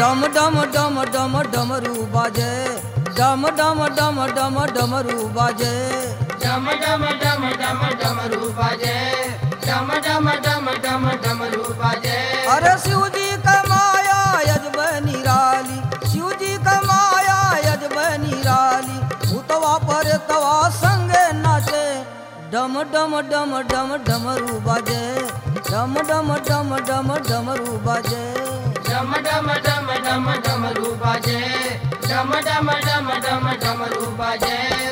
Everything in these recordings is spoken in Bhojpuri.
डम डम डम डम डमरू बाजे, डम डम डम डम डमरू बाजे, डम डम डम डम डमरू बाजे, डम डम डम डम डमरू बाजे। अरे शिव जी का माया यजब निराली, शिव जी का माया यजब निराली, भूतवा पर तवा संगे नाचे, डम डम डम डम डमरू बाजे, डम डम डम डम डमरू बाजे, डम डम डम डम डमरू बाजे, डम डम डम डम डमरू बाजे।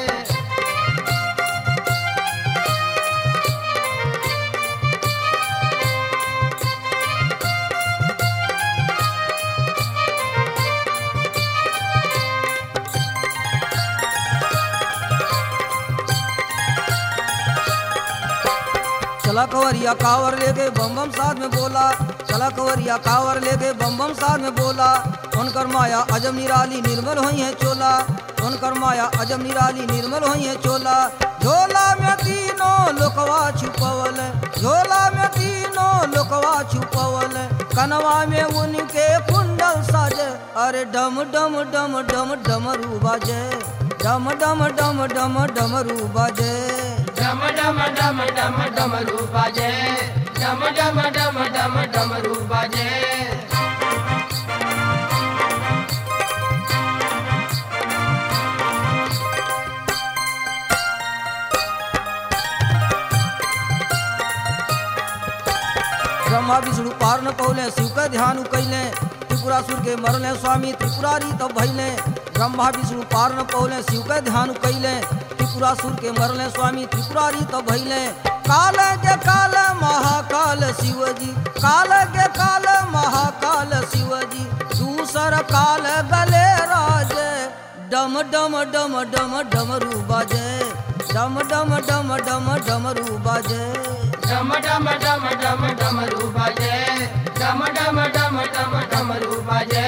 चला कंवरिया कावर लेके बम बम साथ में बोला, चला कंवरिया कावर लेके बम बम साथ में बोला, उनकर माया अजब निराली निर्मल हुई है चोला, उनकर माया अजब निराली निर्मल हुई है चोला। झोला में तीनों लोकवा छुपवल, झोला में तीनों लोकवा छुपवल, कनवा में उनके कुंडल साजे, अरे डम डम डम डम डमरू बाजे, डम डम डम डम डमरू बाजे, डम डम डम डम डमरू बाजे, डम डम डम डम डमरू बाजे। ब्रह्मा विष्णु पार न पौले, शिव का ध्यान कैले, त्रिपुरासुर के मरले स्वामी त्रिपुरारी तब भैले। ब्रह्मा विष्णु पार न पौले, शिव का ध्यान कैले, त्रिपुरासुर के मरले स्वामी त्रिपुरारी तब भैले। काल के काल महाकाल शिवजी, काल के काल महाकाल शिवजी, दूसर काल गले राजे, डम डम डम डम डमरू बाजे, डम डम डम डम डमरू बाजे, डम डम डम डम डमरू बाजे, डम डम डम डम डमरू बाजे।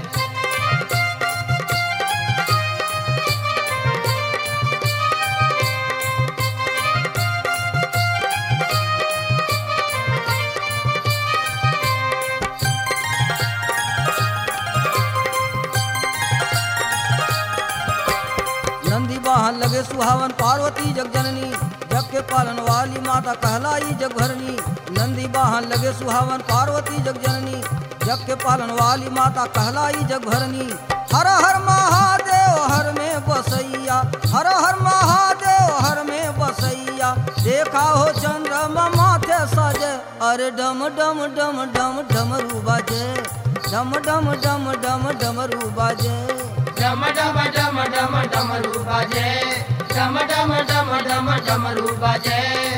नंदी वाहन लगे सुहावन पार्वती जगजननी, जग के पालन वाली माता कहलाई जगभरनी। नंदी वाहन लगे सुहावन पार्वती जगजननी, जग के पालन वाली माता कहलाई जगभरनी। हर हर महादेव हर में बसैया, हर हर महादेव हर में बसैया, देखा हो चंद्रमा माथे सजे, अरे डम डम डम डम डमरू बाजे, डम डम डम डम डमरू बाजे, डम डम डम डम डमरू बाजे, डम डम डम डम डमरू बाजे।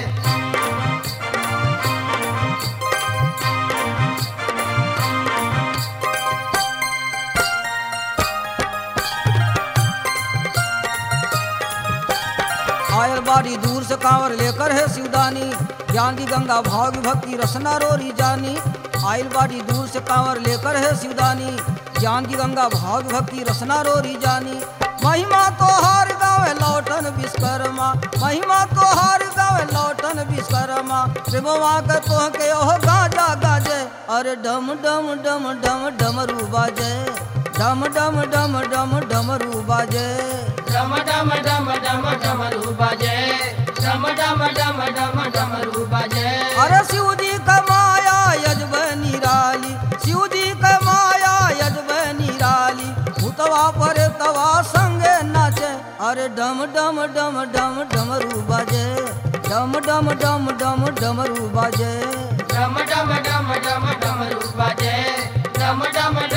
आयल बाड़ी दूर से कांवर लेकर है शिवदानी, ज्ञान की गंगा भाव भक्ति रसना रोरी जानी। आयल बाड़ी दूर से कांवर लेकर है शिवदानी, ज्ञान की गंगा भाव भक्ति रसना रोरी जानी। महिमा तो हार गावे लौटन विश्वकर्मा, महिमा तो हार गावे लौटन विश्वकर्मा, प्रेमवा के तो के ओह गाजा गाजे, अरे डम डम डम डम डमरू बाजे, डम डम डम डम डमरू बाजे, डम डम डम डम डमरू बाजे, डम डम डम डम डमरू बाजे। अरे शिव जी का माया यजब निराली, शिव जी का माया यजब निराली, भूतवा पर तवा संगे नाचे, अरे डम डम डम डम डमरू बाजे, डम डम डम डम डमरू बाजे, डम डम डम डम डमरू बाजे, डम डम